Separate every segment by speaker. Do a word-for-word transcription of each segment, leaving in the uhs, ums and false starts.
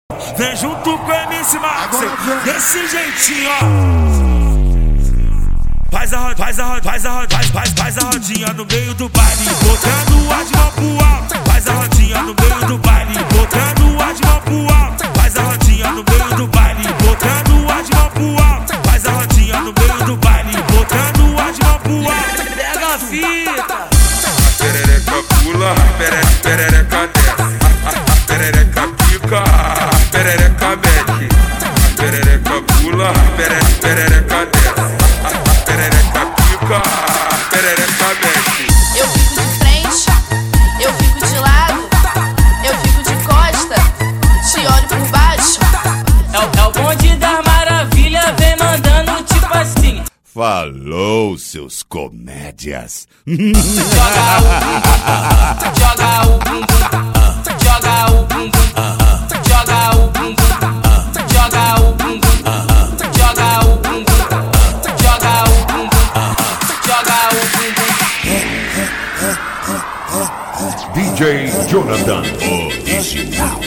Speaker 1: Vem junto com o M C Max, desse jeitinho, ó. Faz a roda, faz a roda, faz a roda, faz, faz, faz a rodinha no meio do baile, botando as mãos pro alto. Faz a rodinha no meio do baile, botando as mãos pro alto. Faz a rodinha no meio do baile, botando as mãos pro alto. Faz a rodinha no meio do baile, botando as mãos pro alto. Pega a fita.
Speaker 2: Perereca pula, pere, perereca desce, a, a, a perereca pica, perereca mete. Perereca pula, pere, perereca desce, a, a, a perereca pica, perereca mete.
Speaker 3: Eu fico de frente, eu fico de lado, eu fico de costa, te olho por baixo.
Speaker 4: É o, é o bonde das maravilhas, vem mandando tipo assim.
Speaker 5: Falou, seus comédias.
Speaker 4: Joga o bumbum, joga o bumbum, joga o bumbum, joga o bumbum, joga o bumbum, joga o bumbum, joga o bumbum, joga o bumbum.
Speaker 5: D J Jonathan Original.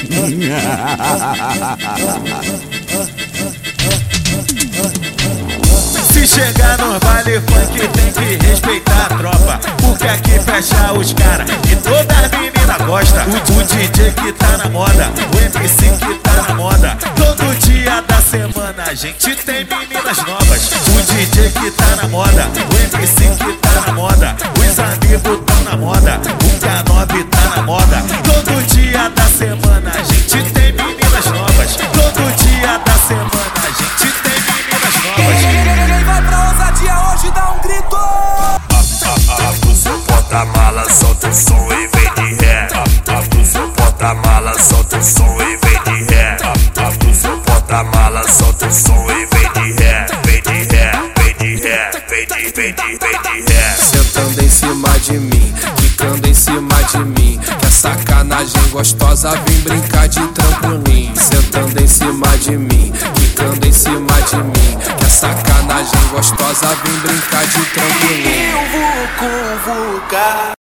Speaker 6: Se chegar no baile funk tem que respeitar a tropa, porque aqui fecha os cara e toda menina gosta. O, o D J que tá na moda, o M C que tá na moda. Todo dia da semana a gente tem meninas novas. O D J que tá na moda, o M C que tá na moda. Os amigos tão na moda, o K nove tá na moda. Todo dia da semana a gente tem meninas novas. Todo dia da semana a gente tem meninas novas.
Speaker 7: Quem vai pra ousadia hoje dá um grito.
Speaker 2: Abra o seu porta-mala, solta o som e vem de ré. Abra o seu porta-mala, solta o som e vem de ré. Abra o seu porta-mala, solta o som e vem de ré. Vem de ré, vem de ré, vem de, vem de, vem de ré.
Speaker 8: Sentando em cima de mim, quicando em cima de mim. Quer sacanagem gostosa, vem brincar de trampolim. Sentando em cima de mim, quicando em cima de mim. Quer sacanagem gostosa, vem brincar de trampolim.
Speaker 7: Eu vou convocar